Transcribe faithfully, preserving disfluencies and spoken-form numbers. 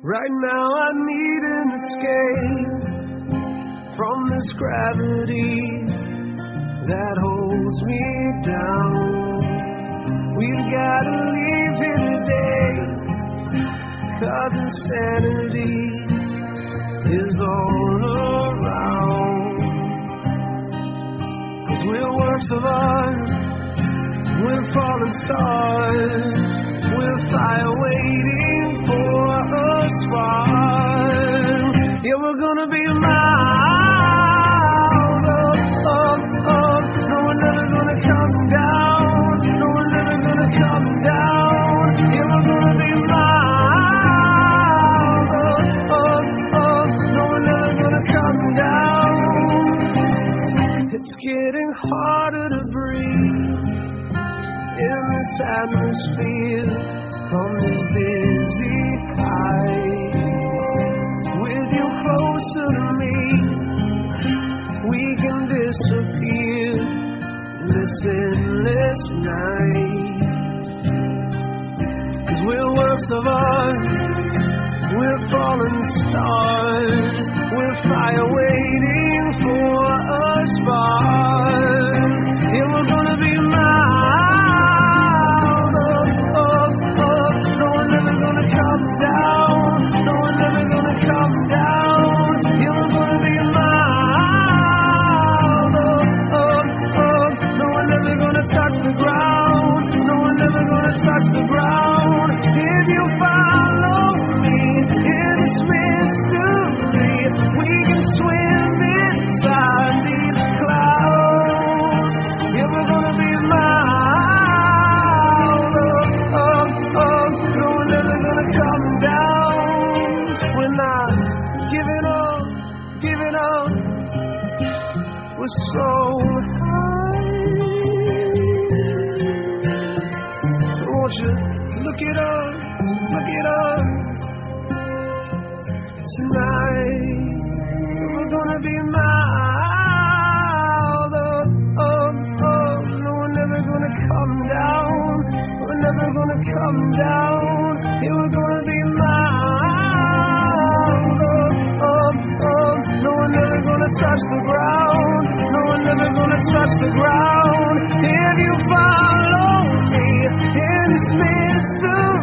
Right now I need an escape from this gravity that holds me down. We've gotta leave here today, 'cause insanity is all around. 'Cause we're works of art, we're fallen stars, we're fire waiting for a spark. Yeah, we're gonna be mild up, up, up. No, we're never gonna come down. No, we're never gonna come down. Yeah, we're gonna be mild up, up, up. No, we're never gonna come down. It's getting harder to breathe in this atmosphere from these dizzy heights. With you closer to me, we can disappear this endless night. 'Cause we're works of art, we're fallen stars, we're fire waiting for a spark. Yeah, we're gonna be mild up, up, up. No, we're never gonna come down. No, we're never gonna come down. Yeah, we're gonna be mild up, up, up. No, we're never gonna touch the ground. No, we're never gonna touch the ground. If you follow me in this mystery, we can swim inside these clouds. Yeah, we're gonna be mild up, up, up. No, we're never gonna come down. We're not giving up, giving up. We're so high. Won't you look it up, look it up. Tonight we're gonna be mild up, up, up. No, we're never gonna come down. We're never gonna come down. Yeah, we're gonna be mild up, up, up. No, we're never gonna touch the ground. No, we're never gonna touch the ground. If you follow me in this mystery,